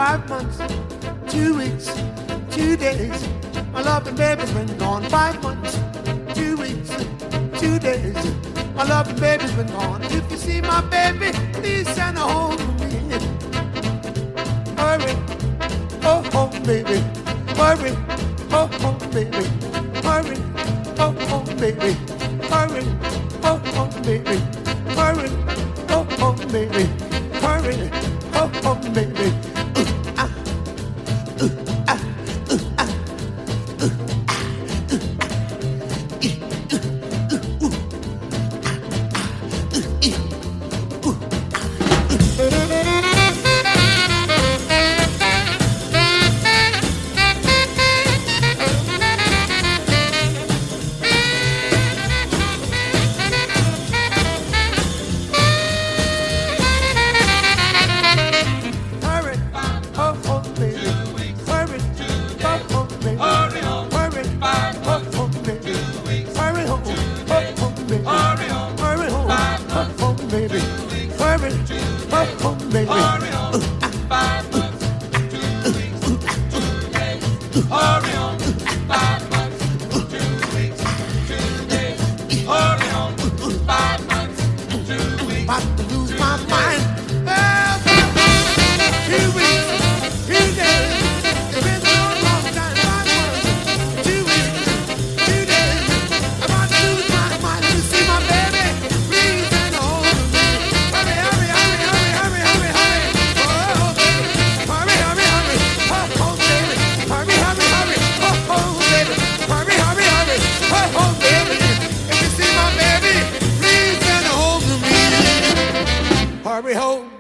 5 months, 2 weeks, 2 days. My loving baby's been gone 5 months, 2 weeks, 2 days. My loving baby's been gone. If you see my baby, please send her home to me. Hurry, oh home, baby. Hurry, oh home, baby. Hurry, oh home, baby. Hurry, oh home, baby. Hurry, oh home, baby. Hurry, oh home, baby. Baby, hurry, oh home, baby. Hurry home, 5 months, 2 weeks, 2 days. Hurry home, 5 months, 2 weeks, 2 days. Hurry home, 5 months, 2 weeks. About to lose my mind. 2 weeks, 2 days. It's been a long, long time. 5 months, 2 weeks, 2 days. About to lose my mind. You see my baby, please send her home to me. Hurry, hurry, hurry, hurry, hurry, hurry, hurry. Oh, baby. Hurry, hurry, hurry. Oh, baby. Hurry, hurry, hurry. Oh, baby. Hurry, hurry, hurry. Oh, baby. If you see my baby, please send her home to me. Hurry home.